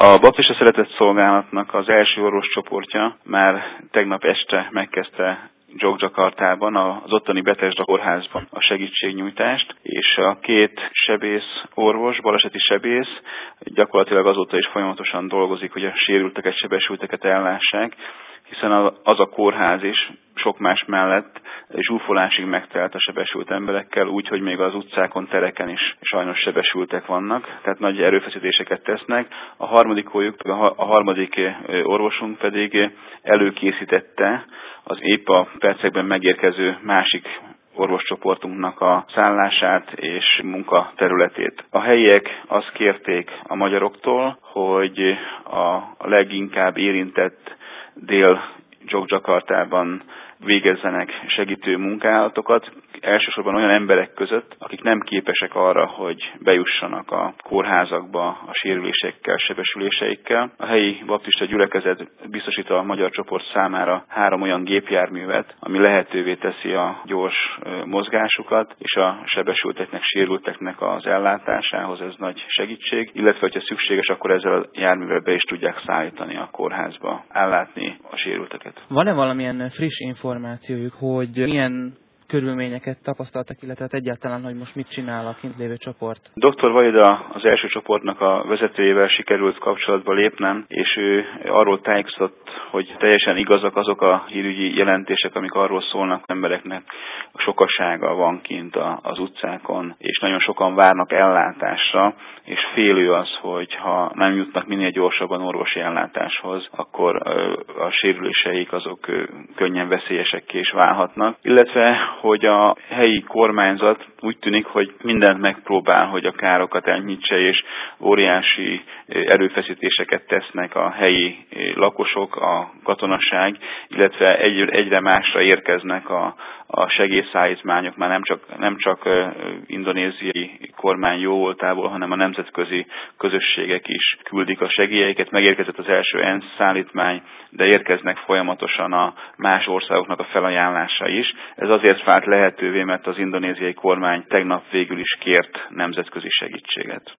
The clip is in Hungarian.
A baptista szeretett szolgálatnak az első orvoscsoportja már tegnap este megkezdte Dzsongdzsakartában, az ottani Betesda kórházban a segítségnyújtást, és a két sebész orvos, baleseti sebész gyakorlatilag azóta is folyamatosan dolgozik, hogy a sérülteket, sebesülteket ellássák, hiszen az a kórház is sok más mellett zsúfolásig megtelt a sebesült emberekkel, úgyhogy még az utcákon, tereken is sajnos sebesültek vannak, tehát nagy erőfeszítéseket tesznek. A harmadik orvosunk pedig előkészítette az épp a percekben megérkező másik orvoscsoportunknak a szállását és munkaterületét. A helyiek azt kérték a magyaroktól, hogy a leginkább érintett Dél-Dzsongdzsakartában végezzenek segítő munkálatokat, elsősorban olyan emberek között, akik nem képesek arra, hogy bejussanak a kórházakba a sérülésekkel, sebesüléseikkel. A helyi baptista gyülekezet biztosít a magyar csoport számára 3 olyan gépjárművet, ami lehetővé teszi a gyors mozgásukat, és a sebesülteknek, sérülteknek az ellátásához ez nagy segítség, illetve, hogyha szükséges, akkor ezzel a járművel be is tudják szállítani a kórházba, ellátni a sérülteket. Van-e valamilyen friss információjuk, hogy milyen körülményeket tapasztaltak, illetve egyáltalán, hogy most mit csinál a kint lévő csoport? Dr. Vajda az első csoportnak a vezetőjével sikerült kapcsolatba lépnem, és ő arról tájékoztatott, hogy teljesen igazak azok a hírügyi jelentések, amik arról szólnak, embereknek sokasága van kint az utcákon, és nagyon sokan várnak ellátásra, és félő az, hogy ha nem jutnak minél gyorsabban orvosi ellátáshoz, akkor a sérüléseik azok könnyen veszélyesekké is válhatnak, illetve hogy a helyi kormányzat úgy tűnik, hogy mindent megpróbál, hogy a károkat enyhítse, és óriási erőfeszítéseket tesznek a helyi lakosok, a katonaság, illetve egyre másra érkeznek a segélyszállítmányok, már nem csak indonéziai kormány jóvoltából, hanem a nemzetközi közösségek is küldik a segélyeiket. Megérkezett az első ENSZ szállítmány, de érkeznek folyamatosan a más országoknak a felajánlása is. Ez azért vált lehetővé, mert az indonéziai kormány tegnap végül is kért nemzetközi segítséget.